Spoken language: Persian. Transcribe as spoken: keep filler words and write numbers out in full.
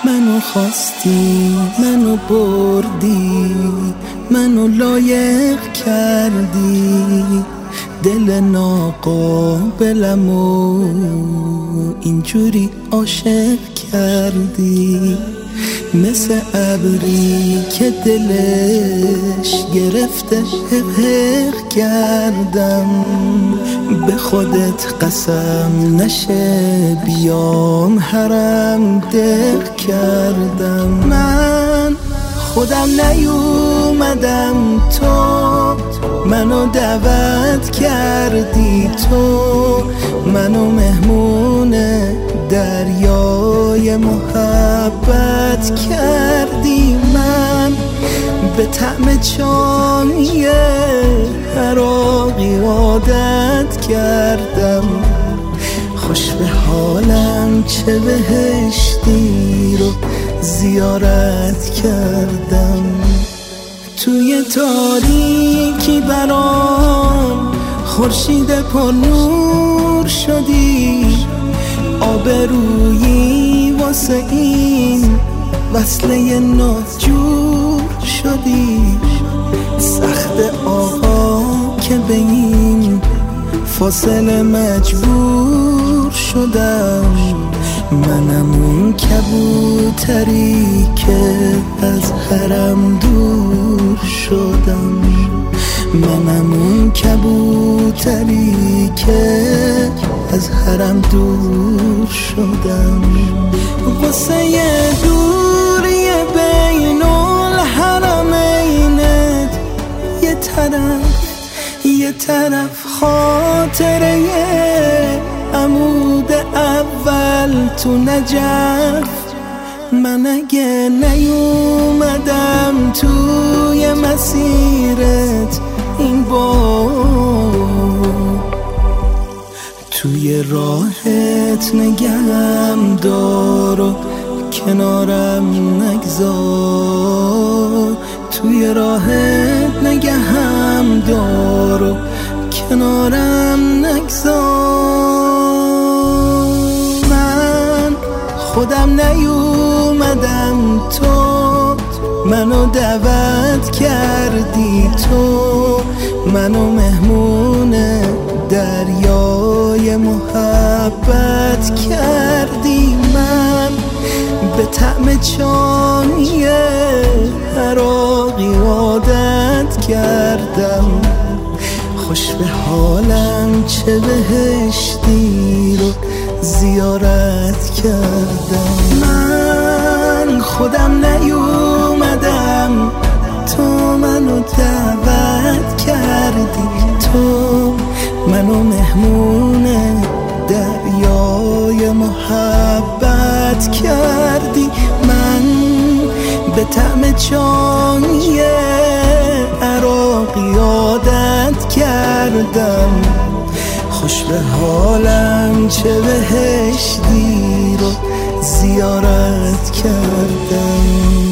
منو خواستی، منو بردی، منو لایق کردی، دل ناقابلمو اینجوری عاشق کردی، مثل ابری که دلش گرفته حق کردم، به خودت قسم نشه بیام حرم دق کردم. من خودم نیومدم، تو منو دعوت کردی، تو منو مهمون دریای محبت کردی. من به طعم چای عراقی عادت کردم، خوش به حالم چه بهشتی رو زیارت کردم. توی تاریکی برام خورشید پر نور شدی، آبرویی واسه این وصله ناجور شدی. سخت آقا که به این فاصله مجبور شدم، منم اون کبوتری که از حرم دور شدم، منم اون کبوتری که از حرم دور شدم. قصه دوری بین الحرمینت یه طرف یه طرف خاطره عمود اول تو نجف. من اگه نیومدم توی مسیرت این بار، توی راهت نگهم دار و کنارم نگذار، توی راهت نگهم دار و کنارم نگذار. من خودم نیومدم، تو منو دعوت کردی، تو منو مهمون دریای محبت کردی. من به طعم چای عراقی عادت کردم، خوش به حالم چه بهشتی رو زیارت کردم. من خودم نیومدم، تو منو دعوت کردی، تو منو مهمون دریای محبت کردی. من به طعم چای عراقی عادت کردم، خوش به حالم چه بهشتی رو زیارت کردم.